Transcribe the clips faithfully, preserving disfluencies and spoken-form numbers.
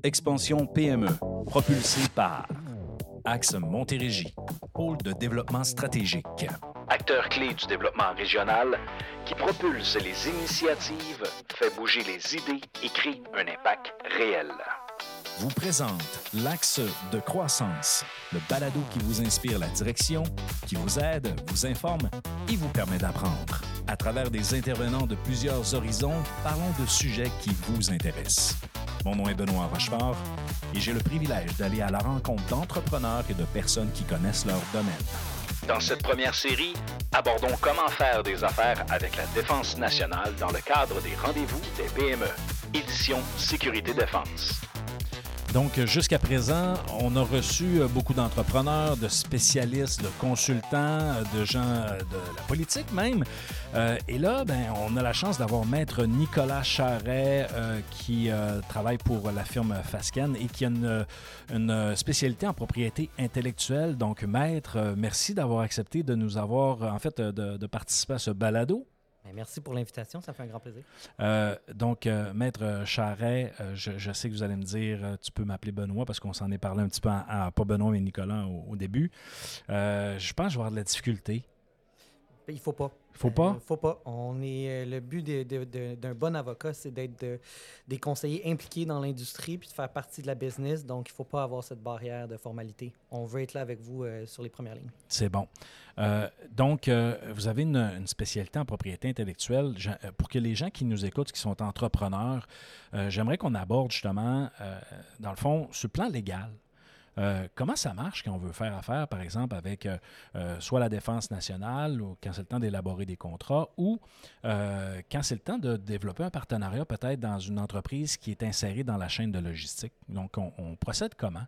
Expansion P M E, propulsé par Axe Montérégie, pôle de développement stratégique. Acteur clé du développement régional qui propulse les initiatives, fait bouger les idées et crée un impact réel. Vous présente l'Axe de croissance, le balado qui vous inspire la direction, qui vous aide, vous informe et vous permet d'apprendre. À travers des intervenants de plusieurs horizons, parlons de sujets qui vous intéressent. Mon nom est Benoît Rochefort et j'ai le privilège d'aller à la rencontre d'entrepreneurs et de personnes qui connaissent leur domaine. Dans cette première série, abordons comment faire des affaires avec la Défense nationale dans le cadre des rendez-vous des P M E, édition Sécurité-Défense. Donc, jusqu'à présent, on a reçu beaucoup d'entrepreneurs, de spécialistes, de consultants, de gens de la politique même. Euh, et là, ben, on a la chance d'avoir Maître Nicolas Charret euh, qui euh, travaille pour la firme Fasken et qui a une, une spécialité en propriété intellectuelle. Donc, Maître, euh, merci d'avoir accepté de nous avoir, en fait, de, de participer à ce balado. Merci pour l'invitation, ça fait un grand plaisir. Euh, donc, euh, Maître Charret, euh, je, je sais que vous allez me dire, euh, tu peux m'appeler Benoît parce qu'on s'en est parlé un petit peu, à, à, pas Benoît mais Nicolas au, au début. Euh, je pense que je vais avoir de la difficulté. Il faut pas. Il faut pas? Il euh, faut pas. On est, le but de, de, de, d'un bon avocat, c'est d'être de, des conseillers impliqués dans l'industrie puis de faire partie de la business. Donc, il ne faut pas avoir cette barrière de formalité. On veut être là avec vous euh, sur les premières lignes. C'est bon. Euh, donc, euh, vous avez une, une spécialité en propriété intellectuelle. Je, pour que les gens qui nous écoutent, qui sont entrepreneurs, euh, j'aimerais qu'on aborde justement, euh, dans le fond, sur le plan légal. Euh, comment ça marche quand on veut faire affaire, par exemple, avec euh, euh, soit la Défense nationale ou quand c'est le temps d'élaborer des contrats ou euh, quand c'est le temps de développer un partenariat peut-être dans une entreprise qui est insérée dans la chaîne de logistique. Donc, on, on procède comment?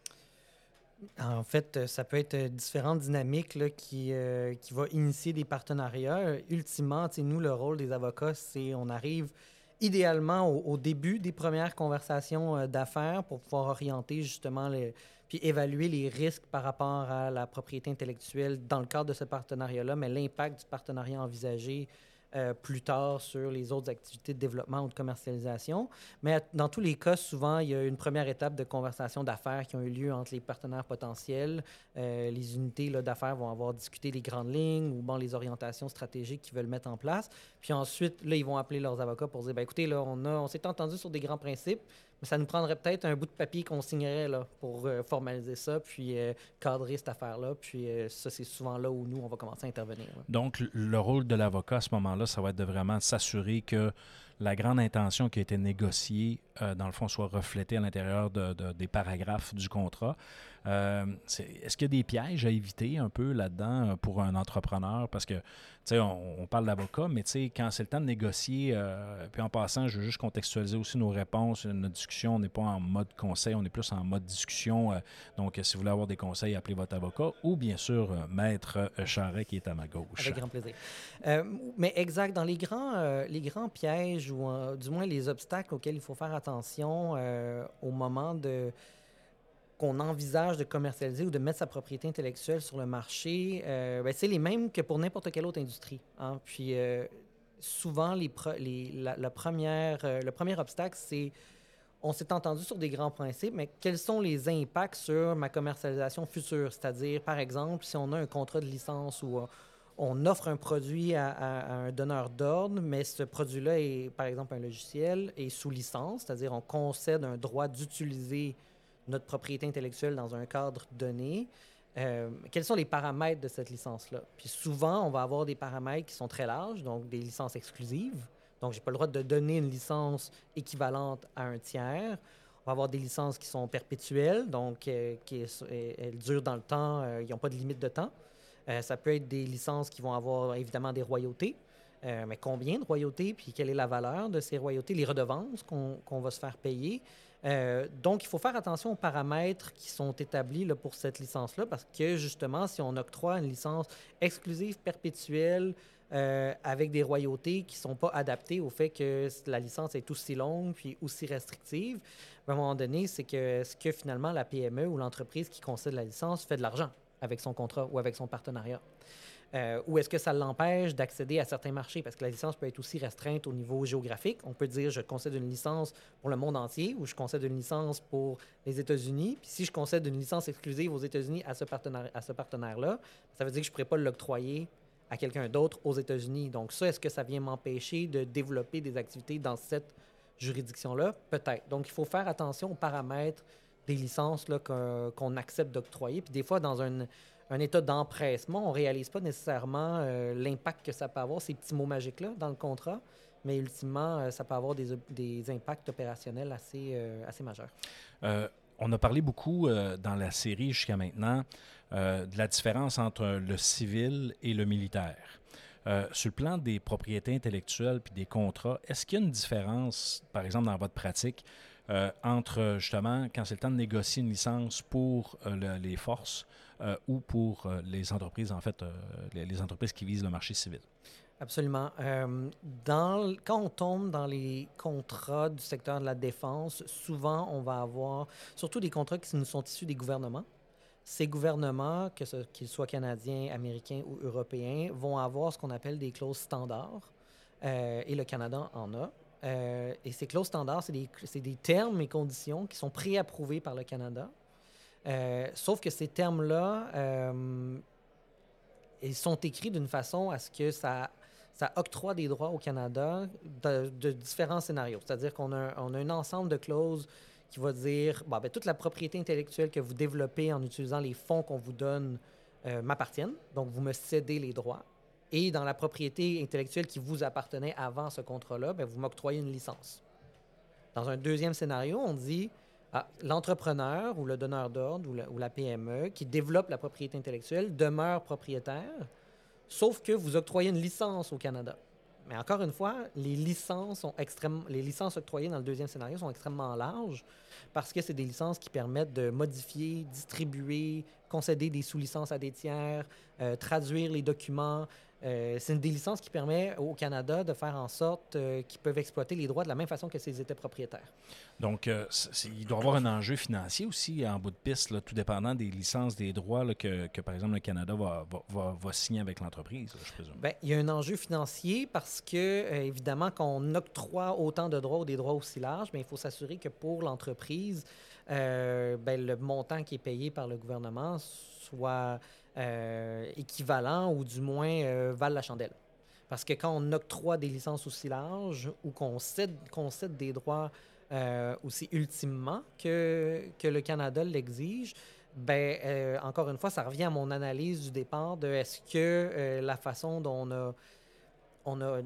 En fait, ça peut être différentes dynamiques là, qui, euh, qui vont initier des partenariats. Ultimement, nous, le rôle des avocats, c'est on arrive idéalement au, au début des premières conversations euh, d'affaires pour pouvoir orienter justement les, puis évaluer les risques par rapport à la propriété intellectuelle dans le cadre de ce partenariat-là, mais l'impact du partenariat envisagé euh, plus tard sur les autres activités de développement ou de commercialisation. Mais dans tous les cas, souvent, il y a une première étape de conversation d'affaires qui ont eu lieu entre les partenaires potentiels. Euh, les unités là, d'affaires vont avoir discuté les grandes lignes ou bon, les orientations stratégiques qu'ils veulent mettre en place. Puis ensuite, là, ils vont appeler leurs avocats pour dire, ben, écoutez, là, on, a, on s'est entendu sur des grands principes, mais ça nous prendrait peut-être un bout de papier qu'on signerait là, pour euh, formaliser ça, puis euh, cadrer cette affaire-là. Puis euh, ça, c'est souvent là où nous, on va commencer à intervenir. Là. Donc, le rôle de l'avocat à ce moment-là, ça va être de vraiment s'assurer que la grande intention qui a été négociée, euh, dans le fond, soit reflétée à l'intérieur de, de, des paragraphes du contrat. Euh, c'est, est-ce qu'il y a des pièges à éviter un peu là-dedans pour un entrepreneur? Parce que, tu sais, on, on parle d'avocat, mais tu sais, quand c'est le temps de négocier, euh, puis en passant, je veux juste contextualiser aussi nos réponses, notre discussion, on n'est pas en mode conseil, on est plus en mode discussion. Euh, donc, si vous voulez avoir des conseils, appelez votre avocat ou, bien sûr, euh, Maître Charret qui est à ma gauche. Avec grand plaisir. Euh, mais exact, dans les grands, euh, les grands pièges ou euh, du moins les obstacles auxquels il faut faire attention euh, au moment de qu'on envisage de commercialiser ou de mettre sa propriété intellectuelle sur le marché, euh, ben, c'est les mêmes que pour n'importe quelle autre industrie. Hein? Puis euh, souvent, les pro- les, la, la première, euh, le premier obstacle, c'est on s'est entendu sur des grands principes, mais quels sont les impacts sur ma commercialisation future? C'est-à-dire, par exemple, si on a un contrat de licence ou euh, on offre un produit à, à, à un donneur d'ordre, mais ce produit-là est, par exemple, un logiciel, est sous licence, c'est-à-dire on concède un droit d'utiliser notre propriété intellectuelle dans un cadre donné. Euh, quels sont les paramètres de cette licence-là? Puis souvent, on va avoir des paramètres qui sont très larges, donc des licences exclusives. Donc, je n'ai pas le droit de donner une licence équivalente à un tiers. On va avoir des licences qui sont perpétuelles, donc euh, qui, elles durent dans le temps, euh, ils n'ont pas de limite de temps. Euh, ça peut être des licences qui vont avoir évidemment des royautés. Euh, mais combien de royautés, puis quelle est la valeur de ces royautés, les redevances qu'on, qu'on va se faire payer. Euh, donc, il faut faire attention aux paramètres qui sont établis là, pour cette licence-là, parce que justement, si on octroie une licence exclusive, perpétuelle, euh, avec des royautés qui ne sont pas adaptées au fait que la licence est aussi longue puis aussi restrictive, à un moment donné, c'est que est-ce que finalement la P M E ou l'entreprise qui concède la licence fait de l'argent avec son contrat ou avec son partenariat? Euh, ou est-ce que ça l'empêche d'accéder à certains marchés? Parce que la licence peut être aussi restreinte au niveau géographique. On peut dire je concède une licence pour le monde entier ou je concède une licence pour les États-Unis. Puis si je concède une licence exclusive aux États-Unis à ce partenaire, à ce partenaire-là, ça veut dire que je ne pourrais pas l'octroyer à quelqu'un d'autre aux États-Unis. Donc ça, est-ce que ça vient m'empêcher de développer des activités dans cette juridiction-là? Peut-être. Donc il faut faire attention aux paramètres des licences là, qu'on, qu'on accepte d'octroyer. Puis des fois, dans un un état d'empressement, on ne réalise pas nécessairement euh, l'impact que ça peut avoir, ces petits mots magiques-là, dans le contrat, mais ultimement, euh, ça peut avoir des, des impacts opérationnels assez, euh, assez majeurs. Euh, on a parlé beaucoup euh, dans la série jusqu'à maintenant euh, de la différence entre le civil et le militaire. Euh, sur le plan des propriétés intellectuelles puis des contrats, est-ce qu'il y a une différence, par exemple, dans votre pratique, euh, entre, justement, quand c'est le temps de négocier une licence pour euh, le, les forces euh, ou pour euh, les entreprises, en fait, euh, les, les entreprises qui visent le marché civil? Absolument. Euh, dans, quand on tombe dans les contrats du secteur de la défense, souvent, on va avoir surtout des contrats qui nous sont issus des gouvernements. Ces gouvernements, que ce, qu'ils soient canadiens, américains ou européens, vont avoir ce qu'on appelle des clauses standards, euh, et le Canada en a. Euh, et ces clauses standards, c'est des, c'est des termes et conditions qui sont préapprouvés par le Canada. Euh, sauf que ces termes-là, euh, ils sont écrits d'une façon à ce que ça, ça octroie des droits au Canada de, de différents scénarios. C'est-à-dire qu'on a, on a un ensemble de clauses qui va dire, bon, ben, toute la propriété intellectuelle que vous développez en utilisant les fonds qu'on vous donne euh, m'appartiennent. Donc, vous me cédez les droits. Et dans la propriété intellectuelle qui vous appartenait avant ce contrat-là, ben, vous m'octroyez une licence. Dans un deuxième scénario, on dit, ah, l'entrepreneur ou le donneur d'ordre ou la, ou la P M E qui développe la propriété intellectuelle demeure propriétaire, sauf que vous octroyez une licence au Canada. Mais encore une fois, les licences sont extrêmement, les licences octroyées dans le deuxième scénario sont extrêmement larges parce que c'est des licences qui permettent de modifier, distribuer, concéder des sous-licences à des tiers, euh, traduire les documents. Euh, c'est une des licences qui permet au Canada de faire en sorte euh, qu'ils peuvent exploiter les droits de la même façon que s'ils étaient propriétaires. Donc, euh, il doit y avoir un enjeu financier aussi en bout de piste, là, tout dépendant des licences, des droits là, que, que, par exemple, le Canada va, va, va, va signer avec l'entreprise, là, je présume. Bien, il y a un enjeu financier parce que, euh, évidemment, quand on octroie autant de droits ou des droits aussi larges, bien, il faut s'assurer que pour l'entreprise, euh, bien, le montant qui est payé par le gouvernement soit euh, équivalent ou du moins euh, vale la chandelle. Parce que quand on octroie des licences aussi larges ou qu'on cède, qu'on cède des droits euh, aussi ultimement que, que le Canada l'exige, ben euh, encore une fois, ça revient à mon analyse du départ de est-ce que euh, la façon dont on a, on, a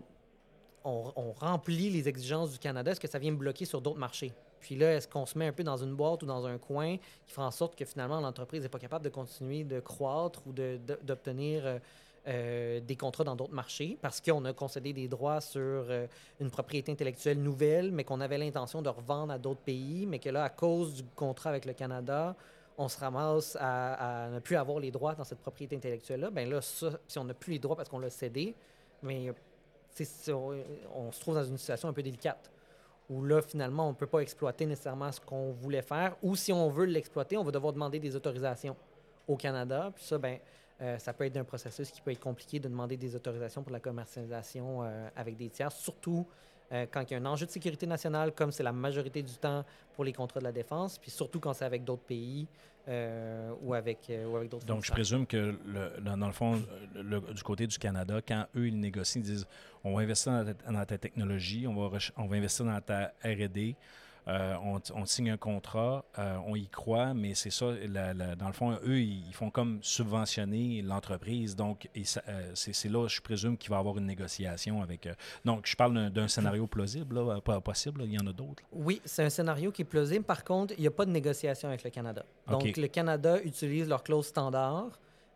on, on remplit les exigences du Canada, est-ce que ça vient me bloquer sur d'autres marchés? Puis là, est-ce qu'on se met un peu dans une boîte ou dans un coin qui fera en sorte que finalement l'entreprise n'est pas capable de continuer de croître ou de, de, d'obtenir euh, euh, des contrats dans d'autres marchés parce qu'on a concédé des droits sur euh, une propriété intellectuelle nouvelle, mais qu'on avait l'intention de revendre à d'autres pays, mais que là, à cause du contrat avec le Canada, on se ramasse à, à ne plus avoir les droits dans cette propriété intellectuelle-là. Bien là, ça, si on n'a plus les droits parce qu'on l'a cédé, mais c'est, on, on se trouve dans une situation un peu délicate où là, finalement, on ne peut pas exploiter nécessairement ce qu'on voulait faire, ou si on veut l'exploiter, on va devoir demander des autorisations au Canada. Puis ça, bien, euh, ça peut être un processus qui peut être compliqué de demander des autorisations pour la commercialisation euh, avec des tiers, surtout euh, quand il y a un enjeu de sécurité nationale, comme c'est la majorité du temps pour les contrats de la défense, puis surtout quand c'est avec d'autres pays euh, ou, avec, euh, ou avec d'autres Donc, je présume que, le, dans le fond, le, le, du côté du Canada, quand eux, ils négocient, ils disent « on va investir dans ta, dans ta technologie, on va, on va investir dans ta R et D, euh, on, on signe un contrat, euh, on y croit, mais c'est ça, la, la, dans le fond, eux, ils font comme subventionner l'entreprise. Donc, et ça, euh, c'est, c'est là, je présume, qu'il va y avoir une négociation avec... Euh, donc, je parle d'un, d'un scénario plausible, là, pas possible, là, il y en a d'autres. Là. Oui, c'est un scénario qui est plausible. Par contre, il n'y a pas de négociation avec le Canada. Donc, okay. Le Canada utilise leur clause standard.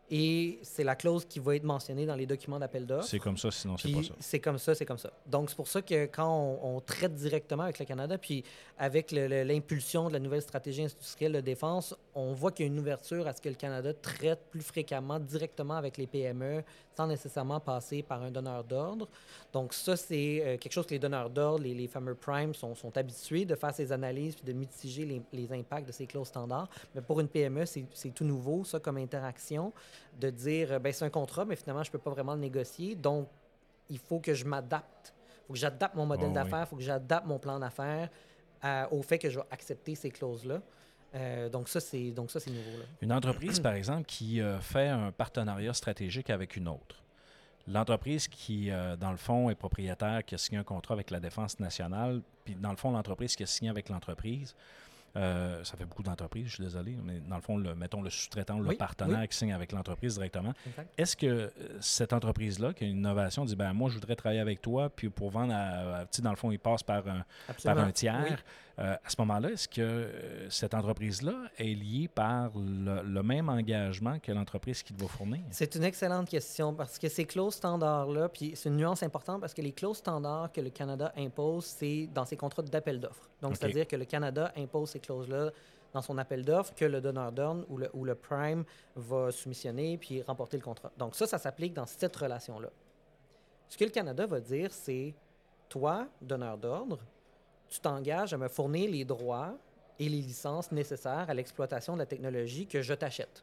Et c'est la clause qui va être mentionnée dans les documents d'appel d'offres. C'est comme ça, sinon c'est puis pas ça. C'est comme ça, c'est comme ça. Donc, c'est pour ça que quand on, on traite directement avec le Canada, puis avec le, le, l'impulsion de la nouvelle stratégie industrielle de défense, on voit qu'il y a une ouverture à ce que le Canada traite plus fréquemment directement avec les P M E, sans nécessairement passer par un donneur d'ordre. Donc, ça, c'est euh, quelque chose que les donneurs d'ordre, les, les fameux primes, sont, sont habitués de faire ces analyses puis de mitiger les, les impacts de ces clauses standards. Mais pour une P M E, c'est, c'est tout nouveau, ça, comme interaction. de dire, ben c'est un contrat, mais finalement, je ne peux pas vraiment le négocier. Donc, il faut que je m'adapte. Il faut que j'adapte mon modèle oh, d'affaires, il oui. faut que j'adapte mon plan d'affaires à, au fait que je vais accepter ces clauses-là. Euh, donc, ça, c'est, donc, ça, c'est nouveau. Là. Une entreprise, par exemple, qui euh, fait un partenariat stratégique avec une autre. L'entreprise qui, euh, dans le fond, est propriétaire, qui a signé un contrat avec la Défense nationale, puis dans le fond, l'entreprise qui a signé avec l'entreprise, euh, ça fait beaucoup d'entreprises, je suis désolé, mais dans le fond, le, mettons le sous-traitant ou le oui, partenaire oui. qui signe avec l'entreprise directement. Exact. Est-ce que euh, cette entreprise-là, qui a une innovation, dit, ben moi, je voudrais travailler avec toi, puis pour vendre, à, à, dans le fond, il passe par un, par un tiers. Oui. Euh, à ce moment-là, est-ce que euh, cette entreprise-là est liée par le, le même engagement que l'entreprise qui te va fournir? C'est une excellente question parce que ces clauses standards-là, puis c'est une nuance importante parce que les clauses standards que le Canada impose, c'est dans ses contrats d'appel d'offres. Donc, okay. c'est-à-dire que le Canada impose ces clauses-là dans son appel d'offres que le donneur d'ordre ou le, ou le prime va soumissionner puis remporter le contrat. Donc, ça, ça s'applique dans cette relation-là. Ce que le Canada va dire, c'est toi, donneur d'ordre, tu t'engages à me fournir les droits et les licences nécessaires à l'exploitation de la technologie que je t'achète.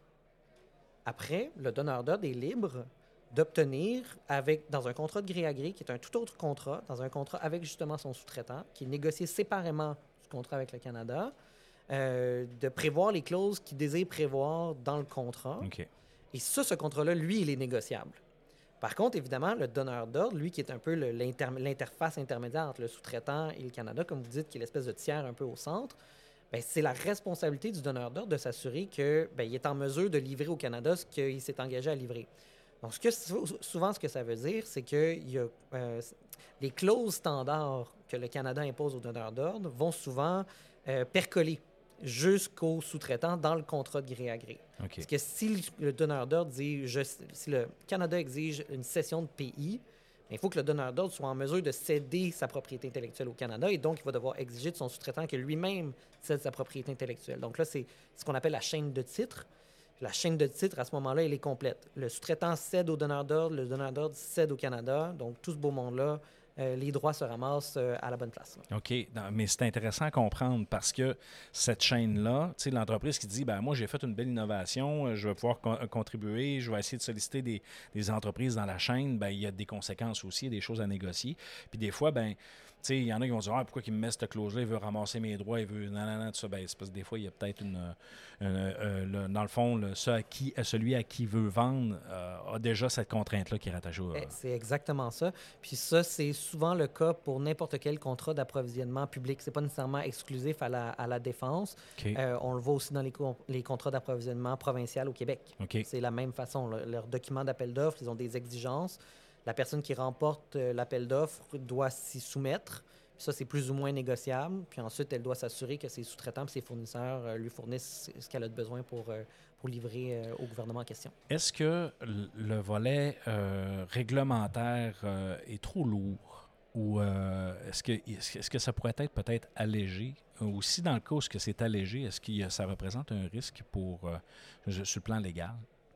Après, le donneur d'ordre est libre d'obtenir, avec, dans un contrat de gré à gré, qui est un tout autre contrat, dans un contrat avec justement son sous-traitant, qui est négocié séparément du contrat avec le Canada, euh, de prévoir les clauses qu'il désire prévoir dans le contrat. Okay. Et ça, ce contrat-là, lui, il est négociable. Par contre, évidemment, le donneur d'ordre, lui, qui est un peu le, l'inter, l'interface intermédiaire entre le sous-traitant et le Canada, comme vous dites, qui est l'espèce de tiers un peu au centre, bien, c'est la responsabilité du donneur d'ordre de s'assurer qu'il est en mesure de livrer au Canada ce qu'il s'est engagé à livrer. Donc, ce que, souvent, ce que ça veut dire, c'est que il y a, euh, les clauses standards que le Canada impose aux donneurs d'ordre vont souvent euh, percoler jusqu'au sous-traitant dans le contrat de gré à gré. Okay. Parce que si le donneur d'ordre dit, je, si le Canada exige une cession de P I, il faut que le donneur d'ordre soit en mesure de céder sa propriété intellectuelle au Canada et donc il va devoir exiger de son sous-traitant que lui-même cède sa propriété intellectuelle. Donc là, c'est ce qu'on appelle la chaîne de titres. La chaîne de titres, à ce moment-là, elle est complète. Le sous-traitant cède au donneur d'ordre, le donneur d'ordre cède au Canada. Donc, tout ce beau monde-là, euh, les droits se ramassent euh, à la bonne place. Là. OK. Non, mais c'est intéressant à comprendre parce que cette chaîne-là, tu sais, l'entreprise qui dit, ben moi, j'ai fait une belle innovation, je vais pouvoir con- contribuer, je vais essayer de solliciter des, des entreprises dans la chaîne, ben il y a des conséquences aussi, des choses à négocier. Puis des fois, ben il y en a qui vont dire ah, pourquoi il me met cette clause-là, il veut ramasser mes droits, il veut. Non, non, non, tout ça. Ben, c'est parce que des fois, il y a peut-être une. une euh, le, dans le fond, le, ce à qui, celui à qui veut vendre euh, a déjà cette contrainte-là qui est rattachée au. Euh... C'est exactement ça. Puis ça, c'est souvent le cas pour n'importe quel contrat d'approvisionnement public. C'est pas nécessairement exclusif à la, à la défense. Okay. Euh, on le voit aussi dans les, co- les contrats d'approvisionnement provincial au Québec. Okay. C'est la même façon. Là. Leurs documents d'appel d'offres, ils ont des exigences. La personne qui remporte euh, l'appel d'offres doit s'y soumettre. Puis ça, c'est plus ou moins négociable. Puis ensuite, elle doit s'assurer que ses sous-traitants et ses fournisseurs euh, lui fournissent ce qu'elle a de besoin pour, euh, pour livrer euh, au gouvernement en question. Est-ce que le volet euh, réglementaire euh, est trop lourd? Ou euh, est-ce que, est-ce que ça pourrait être peut-être allégé? Ou si dans le cas où c'est allégé, est-ce que ça représente un risque pour, euh, sur le plan légal?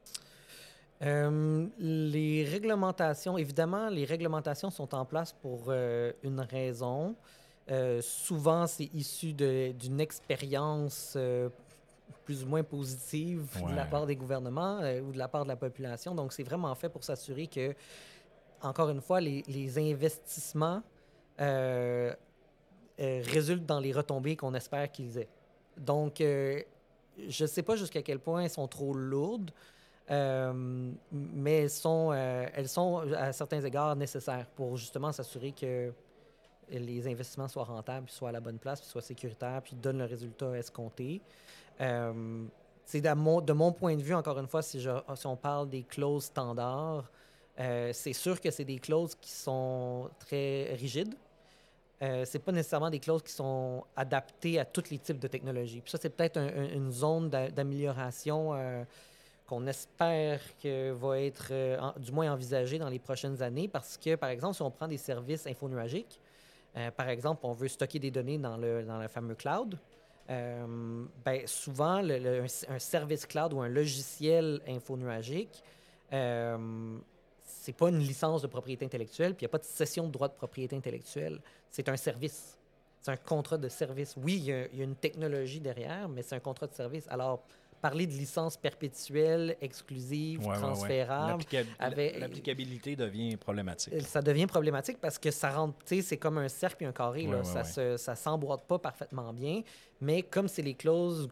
Euh, les réglementations, évidemment, les réglementations sont en place pour euh, une raison. Euh, souvent, c'est issu de, d'une expérience euh, plus ou moins positive ouais. de la part des gouvernements euh, ou de la part de la population. Donc, c'est vraiment fait pour s'assurer que, encore une fois, les, les investissements euh, euh, résultent dans les retombées qu'on espère qu'ils aient. Donc, euh, je ne sais pas jusqu'à quel point elles sont trop lourdes. Euh, mais elles sont, euh, elles sont à certains égards nécessaires pour justement s'assurer que les investissements soient rentables, soient à la bonne place, puis soient sécuritaires, puis donnent le résultat escompté. Euh, c'est de mon, de mon point de vue, encore une fois, si, je, si on parle des clauses standards, euh, c'est sûr que c'est des clauses qui sont très rigides. Euh, c'est pas nécessairement des clauses qui sont adaptées à tous les types de technologies. Puis ça, c'est peut-être un, un, une zone d'a, d'amélioration euh, qu'on espère que va être euh, en, du moins envisagé dans les prochaines années parce que, par exemple, si on prend des services infonuagiques, euh, par exemple, on veut stocker des données dans le, dans le fameux cloud, euh, ben, souvent, le, le, un, un service cloud ou un logiciel infonuagique, euh, c'est pas une licence de propriété intellectuelle, puis il n'y a pas de cession de droit de propriété intellectuelle. C'est un service. C'est un contrat de service. Oui, il y a, il y a une technologie derrière, mais c'est un contrat de service. Alors, parler de licence perpétuelle, exclusive, ouais, transférable. Ouais, ouais. avec... L'applicabilité devient problématique. Ça devient problématique parce que ça rentre, tu sais, c'est comme un cercle et un carré. Ouais, là. ouais, ça ouais. ne ça s'emboîte pas parfaitement bien. Mais comme c'est les clauses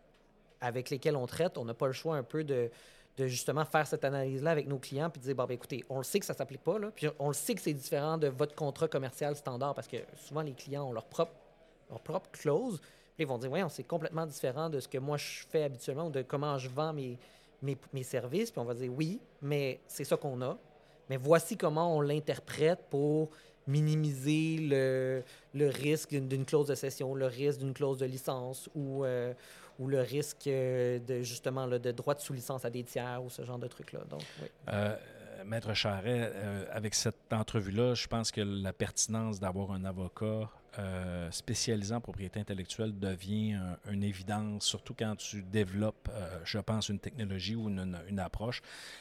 avec lesquelles on traite, on n'a pas le choix un peu de, de justement faire cette analyse-là avec nos clients puis de dire, bon, ben, écoutez, on le sait que ça ne s'applique pas, là, puis on le sait que c'est différent de votre contrat commercial standard parce que souvent, les clients ont leur propre, leur propre clause. Puis ils vont dire, voyons, c'est complètement différent de ce que moi, je fais habituellement ou de comment je vends mes, mes, mes services. Puis on va dire, oui, mais c'est ça qu'on a. Mais voici comment on l'interprète pour minimiser le, le risque d'une clause de cession, le risque d'une clause de licence ou, euh, ou le risque de justement là, de droit de sous-licence à des tiers ou ce genre de trucs-là. Donc, oui. Euh, Maître Charret, euh, avec cette entrevue-là, je pense que la pertinence d'avoir un avocat euh, spécialisé en propriété intellectuelle devient un, une évidence, surtout quand tu développes, euh, je pense, une technologie ou une, une, une approche,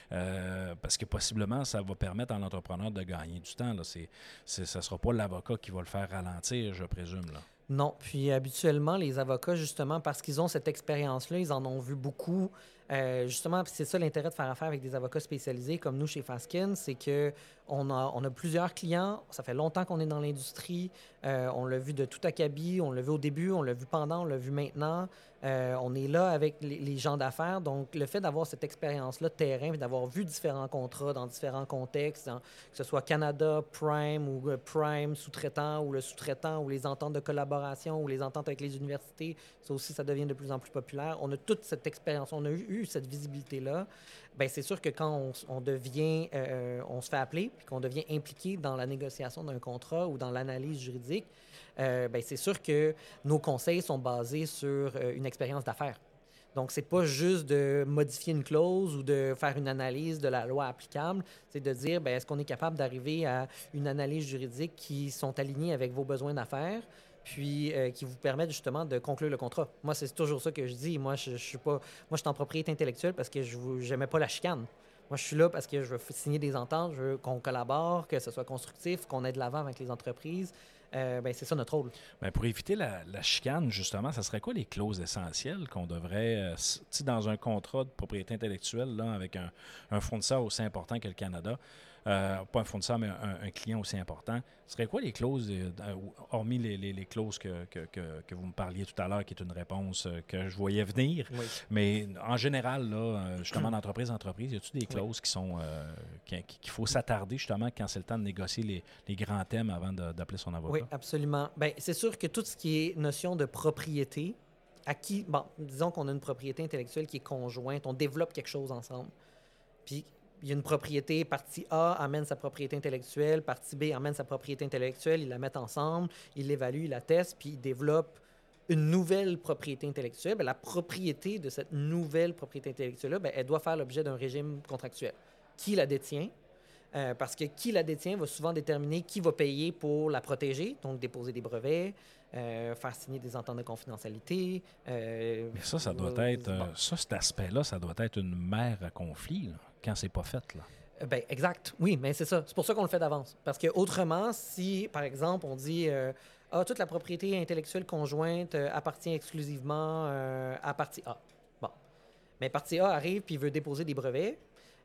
euh, parce que possiblement, ça va permettre à l'entrepreneur de gagner du temps. Là. C'est, c'est, ça ne sera pas l'avocat qui va le faire ralentir, je présume. Là. Non, puis habituellement, les avocats, justement, parce qu'ils ont cette expérience-là, ils en ont vu beaucoup. Euh, justement, c'est ça l'intérêt de faire affaire avec des avocats spécialisés comme nous chez Fasken, c'est qu'on a, on a plusieurs clients, ça fait longtemps qu'on est dans l'industrie, euh, on l'a vu de tout acabit, on l'a vu au début, on l'a vu pendant, on l'a vu maintenant. Euh, on est là avec les, les gens d'affaires, donc le fait d'avoir cette expérience-là de terrain, d'avoir vu différents contrats dans différents contextes, dans, que ce soit Canada, Prime ou euh, Prime, sous-traitant ou le sous-traitant ou les ententes de collaboration ou les ententes avec les universités, ça aussi, ça devient de plus en plus populaire. On a toute cette expérience, on a eu, eu cette visibilité-là. Bien, c'est sûr que quand on, on devient, euh, on se fait appeler puis qu'on devient impliqué dans la négociation d'un contrat ou dans l'analyse juridique, euh, bien, c'est sûr que nos conseils sont basés sur euh, une expérience d'affaires. Donc, c'est pas juste de modifier une clause ou de faire une analyse de la loi applicable, c'est de dire, bien, est-ce qu'on est capable d'arriver à une analyse juridique qui sont alignés avec vos besoins d'affaires, puis euh, qui vous permettent justement de conclure le contrat. Moi, c'est toujours ça que je dis. Moi, je, je suis pas, moi, je suis en propriété intellectuelle parce que je n'aimais pas la chicane. Moi, je suis là parce que je veux signer des ententes, je veux qu'on collabore, que ce soit constructif, qu'on aide de l'avant avec les entreprises. Euh, ben, c'est ça notre rôle. Bien, pour éviter la, la chicane, justement, ça serait quoi les clauses essentielles qu'on devrait, euh, si dans un contrat de propriété intellectuelle là, avec un, un fournisseur aussi important que le Canada, euh, pas un fournisseur, mais un, un client aussi important, ce serait quoi les clauses, euh, hormis les, les, les clauses que, que, que, que vous me parliez tout à l'heure, qui est une réponse euh, que je voyais venir, oui. Mais en général, là, justement, d'entreprise en entreprise, y a-t-il des clauses oui. qui sont euh, qu'il faut s'attarder justement quand c'est le temps de négocier les, les grands thèmes avant de, d'appeler son avocat? Oui, absolument. Bien, c'est sûr que tout ce qui est notion de propriété, à qui, bon, disons qu'on a une propriété intellectuelle qui est conjointe, on développe quelque chose ensemble. Puis, il y a une propriété, partie A amène sa propriété intellectuelle, partie B amène sa propriété intellectuelle, ils la mettent ensemble, ils l'évaluent, ils la testent, puis ils développent une nouvelle propriété intellectuelle. Bien, la propriété de cette nouvelle propriété intellectuelle-là, bien, elle doit faire l'objet d'un régime contractuel. Qui la détient? Euh, parce que qui la détient va souvent déterminer qui va payer pour la protéger, donc déposer des brevets, euh, faire signer des ententes de confidentialité. Euh, Mais ça, ça doit euh, être... Bon. Ça, cet aspect-là, ça doit être une mer à conflit, là, quand c'est pas fait, là. Euh, ben, exact. Oui, mais c'est ça. C'est pour ça qu'on le fait d'avance. Parce que autrement, si, par exemple, on dit euh, ah, toute la propriété intellectuelle conjointe euh, appartient exclusivement euh, à partie A. Bon. Mais partie A arrive puis veut déposer des brevets.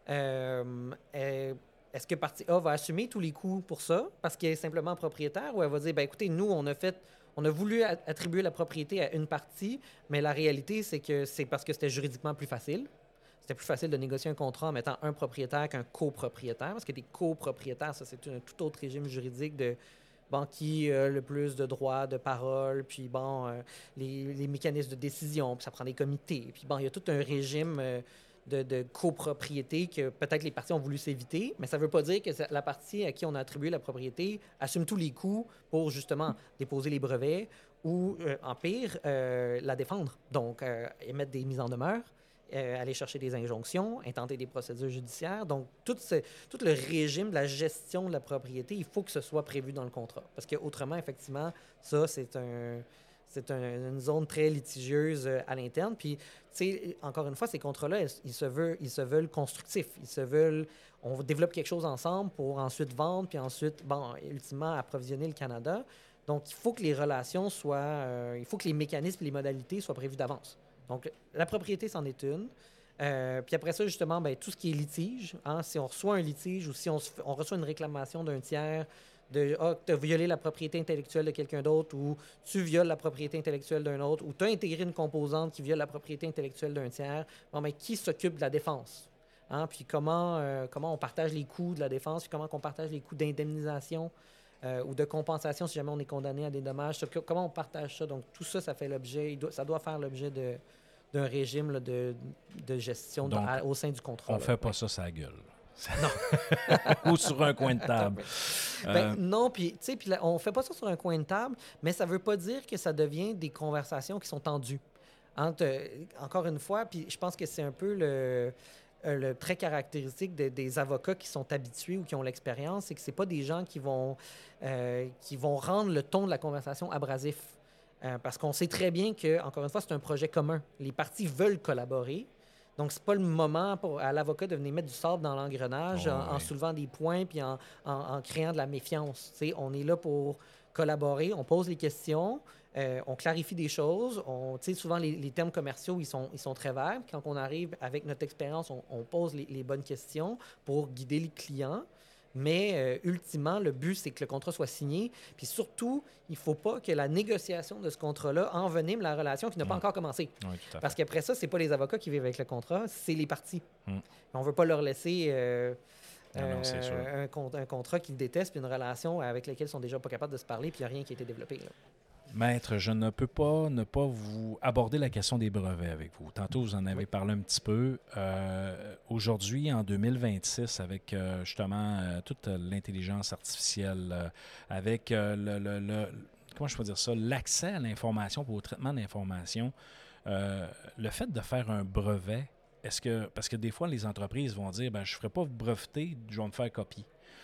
Euh, elle, Est-ce que partie A va assumer tous les coûts pour ça parce qu'elle est simplement propriétaire ou elle va dire, ben écoutez, nous, on a fait, on a voulu attribuer la propriété à une partie, mais la réalité, c'est que c'est parce que c'était juridiquement plus facile. C'était plus facile de négocier un contrat en mettant un propriétaire qu'un copropriétaire parce que des copropriétaires, ça, c'est un tout autre régime juridique de bon, qui a le plus de droits de parole, puis bon, euh, les, les mécanismes de décision, puis ça prend des comités, puis bon, il y a tout un régime... Euh, De, de copropriété que peut-être les parties ont voulu s'éviter, mais ça ne veut pas dire que la partie à qui on a attribué la propriété assume tous les coûts pour justement déposer les brevets ou, euh, en pire, euh, la défendre. Donc, euh, émettre des mises en demeure, euh, aller chercher des injonctions, intenter des procédures judiciaires. Donc, tout, ce, tout le régime de la gestion de la propriété, il faut que ce soit prévu dans le contrat. Parce qu'autrement, effectivement, ça, c'est un... C'est un, une zone très litigieuse euh, à l'interne. Puis, tu sais, encore une fois, ces contrats-là, ils, ils, se veulent, ils se veulent constructifs. Ils se veulent... On développe quelque chose ensemble pour ensuite vendre, puis ensuite, bon, ultimement, approvisionner le Canada. Donc, il faut que les relations soient... Euh, il faut que les mécanismes et les modalités soient prévus d'avance. Donc, la propriété, c'en est une. Euh, puis après ça, justement, ben, tout ce qui est litige, hein, si on reçoit un litige ou si on, se, on reçoit une réclamation d'un tiers de « Ah, tu as violé la propriété intellectuelle de quelqu'un d'autre » ou « Tu violes la propriété intellectuelle d'un autre » ou « Tu as intégré une composante qui viole la propriété intellectuelle d'un tiers », bon, ben, qui s'occupe de la défense? Hein? Puis comment, euh, comment on partage les coûts de la défense, puis comment on partage les coûts d'indemnisation euh, ou de compensation si jamais on est condamné à des dommages. Ça, comment on partage ça? Donc, tout ça, ça fait l'objet, doit, ça doit faire l'objet de... d'un régime là, de, de gestion Donc, dans, à, au sein du contrat. On ne fait pas ouais. ça sa gueule. Non. Ou sur un coin de table. ben, euh... Non, puis tu sais, on ne fait pas ça sur un coin de table, mais ça ne veut pas dire que ça devient des conversations qui sont tendues. Entre, euh, encore une fois, puis je pense que c'est un peu le, euh, le trait caractéristique de, des avocats qui sont habitués ou qui ont l'expérience, c'est que ce n'est pas des gens qui vont, euh, qui vont rendre le ton de la conversation abrasif. Euh, parce qu'on sait très bien que, encore une fois, c'est un projet commun. Les parties veulent collaborer. Donc, c'est pas le moment pour, à l'avocat de venir mettre du sable dans l'engrenage oh, en, oui. en soulevant des points puis en, en, en créant de la méfiance. T'sais, on est là pour collaborer, on pose les questions, euh, on clarifie des choses. On, souvent, les, les termes commerciaux, ils sont, ils sont très vagues. Quand on arrive avec notre expérience, on, on pose les, les bonnes questions pour guider les clients. Mais euh, ultimement, le but, c'est que le contrat soit signé. Puis surtout, il ne faut pas que la négociation de ce contrat-là envenime la relation qui n'a pas mmh. encore commencé. Oui, Parce qu'après ça, ce n'est pas les avocats qui vivent avec le contrat, c'est les parties. Mmh. On ne veut pas leur laisser euh, non, non, euh, un, un contrat qu'ils détestent puis une relation avec laquelle ils ne sont déjà pas capables de se parler puis il n'y a rien qui a été développé. Là. Maître, je ne peux pas ne pas vous aborder la question des brevets avec vous. Tantôt, vous en avez oui. parlé un petit peu. Euh, aujourd'hui, en deux mille vingt-six, avec euh, justement euh, toute l'intelligence artificielle, euh, avec euh, le, le, le, comment je peux dire ça, l'accès à l'information pour le traitement de l'information, euh, le fait de faire un brevet, est-ce que, parce que des fois, les entreprises vont dire, ben, je ne ferai pas breveter, je vais me faire copier.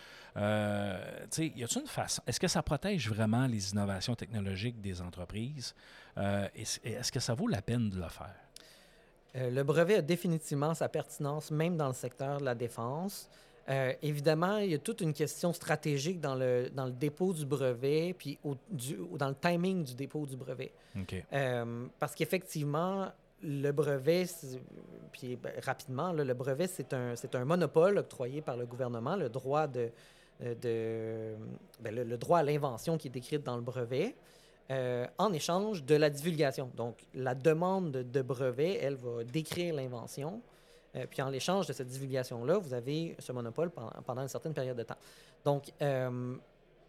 Euh, tu sais, y a-t-il une façon? Est-ce que ça protège vraiment les innovations technologiques des entreprises? Euh, est-ce, est-ce que ça vaut la peine de le faire? Euh, le brevet a définitivement sa pertinence, même dans le secteur de la défense. Euh, évidemment, il y a toute une question stratégique dans le, dans le dépôt du brevet, puis au, du, dans le timing du dépôt du brevet. Okay. Euh, parce qu'effectivement, le brevet, puis ben, rapidement, là, le brevet, c'est un, c'est un monopole octroyé par le gouvernement, le droit de... De, ben le, le droit à l'invention qui est décrite dans le brevet, euh, en échange de la divulgation. Donc, la demande de, de brevet, elle va décrire l'invention, euh, puis en échange de cette divulgation-là, vous avez ce monopole pendant, pendant une certaine période de temps. Donc, euh,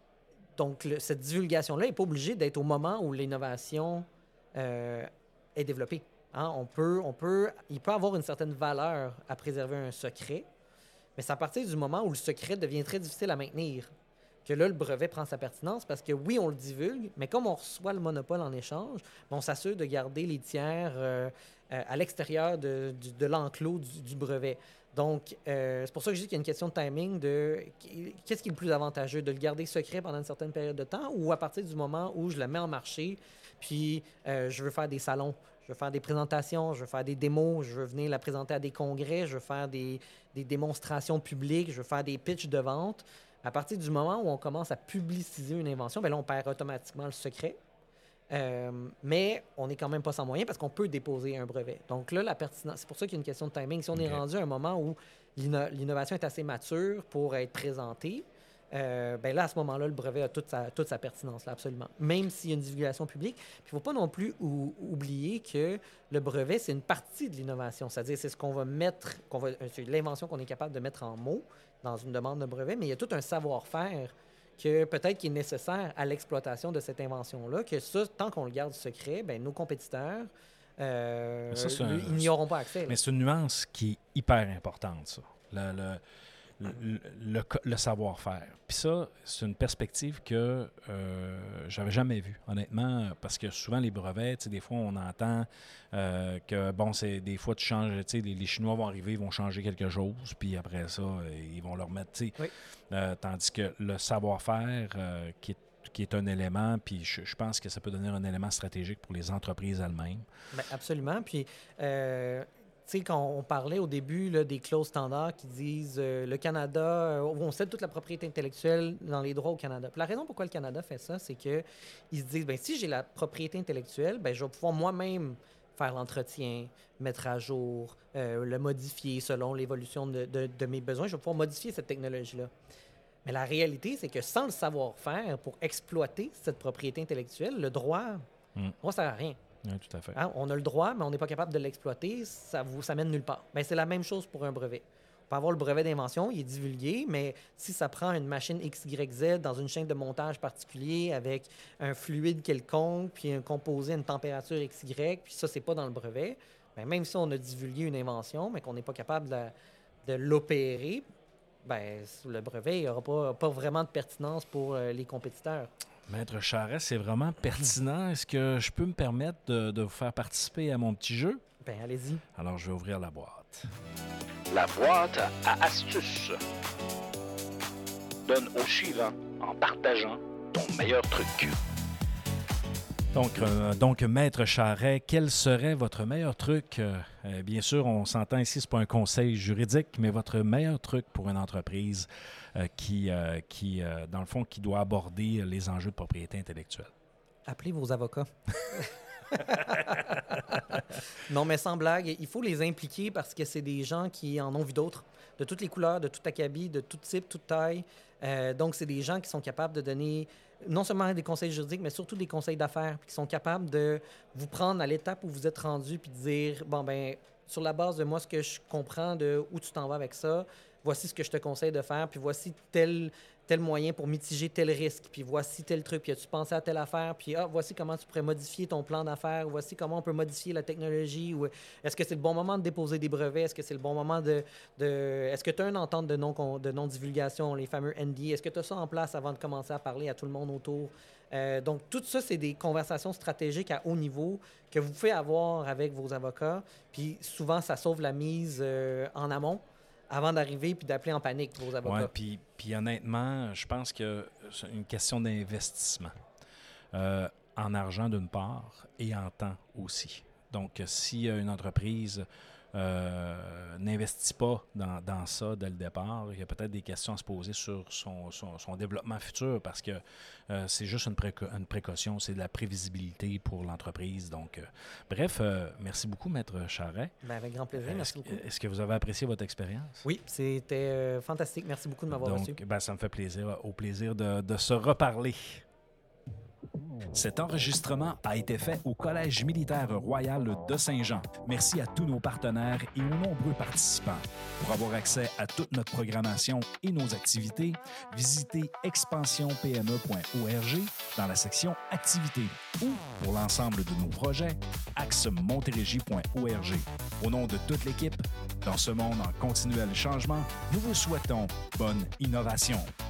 donc le, cette divulgation-là n'est pas obligée d'être au moment où l'innovation euh, est développée. Hein? On peut, on peut, il peut avoir une certaine valeur à préserver un secret, mais c'est à partir du moment où le secret devient très difficile à maintenir que là, le brevet prend sa pertinence parce que oui, on le divulgue, mais comme on reçoit le monopole en échange, on s'assure de garder les tiers euh, euh, à l'extérieur de, de, de l'enclos du, du brevet. Donc, euh, c'est pour ça que je dis qu'il y a une question de timing de qu'est-ce qui est le plus avantageux, de le garder secret pendant une certaine période de temps ou à partir du moment où je le mets en marché, puis euh, je veux faire des salons. Je veux faire des présentations, je veux faire des démos, je veux venir la présenter à des congrès, je veux faire des, des démonstrations publiques, je veux faire des pitchs de vente. À partir du moment où on commence à publiciser une invention, bien là, on perd automatiquement le secret. Euh, mais on n'est quand même pas sans moyen parce qu'on peut déposer un brevet. Donc là, la pertinence, c'est pour ça qu'il y a une question de timing. Si on okay. est rendu à un moment où l'inno- l'innovation est assez mature pour être présentée, Euh, ben là, à ce moment-là, le brevet a toute sa, toute sa pertinence, là, absolument. Même s'il y a une divulgation publique. Puis il ne faut pas non plus ou, oublier que le brevet, c'est une partie de l'innovation. C'est-à-dire, c'est ce qu'on va mettre, qu'on va, c'est l'invention qu'on est capable de mettre en mots dans une demande de brevet, mais il y a tout un savoir-faire que peut-être qui est nécessaire à l'exploitation de cette invention-là, que ça, tant qu'on le garde secret, ben nos compétiteurs, euh, ça, un, ils n'y auront pas accès. Là. Mais c'est une nuance qui est hyper importante, ça. Le... le... Le, le, le savoir-faire. Puis ça, c'est une perspective que euh, j'avais jamais vue, honnêtement, parce que souvent, les brevets, tu sais, des fois, on entend euh, que, bon, c'est des fois, tu changes, tu sais, les, les Chinois vont arriver, ils vont changer quelque chose, puis après ça, ils vont leur mettre, tu sais, oui. euh, tandis que le savoir-faire, euh, qui est qui est un élément, puis je, je pense que ça peut devenir un élément stratégique pour les entreprises elles-mêmes. Bien, absolument, puis... Euh... Tu sais, quand on parlait au début là, des clauses standards qui disent euh, le Canada, euh, on cède toute la propriété intellectuelle dans les droits au Canada. Puis la raison pourquoi le Canada fait ça, c'est qu'ils se disent, bien, si j'ai la propriété intellectuelle, bien, je vais pouvoir moi-même faire l'entretien, mettre à jour, euh, le modifier selon l'évolution de, de, de mes besoins. Je vais pouvoir modifier cette technologie-là. Mais la réalité, c'est que sans le savoir-faire pour exploiter cette propriété intellectuelle, le droit, mm. le droit ne sert à rien. Oui, tout à fait. Hein? On a le droit, mais on n'est pas capable de l'exploiter, ça vous ça mène nulle part. Bien, c'est la même chose pour un brevet. On peut avoir le brevet d'invention, il est divulgué, mais si ça prend une machine X Y Z dans une chaîne de montage particulier avec un fluide quelconque, puis un composé à une température X Y, puis ça, c'est pas dans le brevet, bien, même si on a divulgué une invention, mais qu'on n'est pas capable de, de l'opérer, bien, le brevet n'aura pas, pas vraiment de pertinence pour euh, les compétiteurs. Maître Charest, c'est vraiment pertinent. Est-ce que je peux me permettre de, de vous faire participer à mon petit jeu? Bien, allez-y. Alors, je vais ouvrir la boîte. La boîte à astuces. Donne au suivant en partageant ton meilleur truc. Donc, euh, donc, Maître Charest, quel serait votre meilleur truc? Euh, bien sûr, on s'entend ici, ce n'est pas un conseil juridique, mais votre meilleur truc pour une entreprise euh, qui, euh, qui euh, dans le fond, qui doit aborder les enjeux de propriété intellectuelle. Appelez vos avocats. Non, mais sans blague, il faut les impliquer parce que c'est des gens qui en ont vu d'autres, de toutes les couleurs, de tout acabit, de tout type, toute taille. Euh, donc, c'est des gens qui sont capables de donner non seulement des conseils juridiques, mais surtout des conseils d'affaires, puis qui sont capables de vous prendre à l'étape où vous êtes rendu, puis de dire, bon, ben sur la base de moi, ce que je comprends de où tu t'en vas avec ça, voici ce que je te conseille de faire, puis voici tel, tel moyen pour mitiger tel risque, puis voici tel truc, puis as-tu pensé à telle affaire, puis ah, voici comment tu pourrais modifier ton plan d'affaires, voici comment on peut modifier la technologie, ou est-ce que c'est le bon moment de déposer des brevets, est-ce que c'est le bon moment de... de est-ce que tu as une entente de, non, de non-divulgation, les fameux N D A, est-ce que tu as ça en place avant de commencer à parler à tout le monde autour? Euh, donc, tout ça, c'est des conversations stratégiques à haut niveau que vous pouvez avoir avec vos avocats, puis souvent, ça sauve la mise euh, en amont, avant d'arriver puis d'appeler en panique vos avocats. Oui, puis, puis honnêtement, je pense que c'est une question d'investissement. Euh, en argent d'une part et en temps aussi. Donc, si une entreprise euh, n'investit pas dans, dans ça dès le départ, il y a peut-être des questions à se poser sur son, son, son développement futur parce que euh, c'est juste une, préca- une précaution, c'est de la prévisibilité pour l'entreprise. Donc, euh, bref, euh, merci beaucoup, Maître Charest. Bien, avec grand plaisir, merci est-ce, beaucoup. Est-ce que vous avez apprécié votre expérience? Oui, c'était euh, fantastique. Merci beaucoup de m'avoir Donc, reçu. Ben, ça me fait plaisir, au plaisir de, de se reparler. Cet enregistrement a été fait au Collège militaire royal de Saint-Jean. Merci à tous nos partenaires et aux nombreux participants. Pour avoir accès à toute notre programmation et nos activités, visitez expansion p m e point org dans la section Activités ou, pour l'ensemble de nos projets, axe montérégie point org. Au nom de toute l'équipe, dans ce monde en continuel changement, nous vous souhaitons bonne innovation.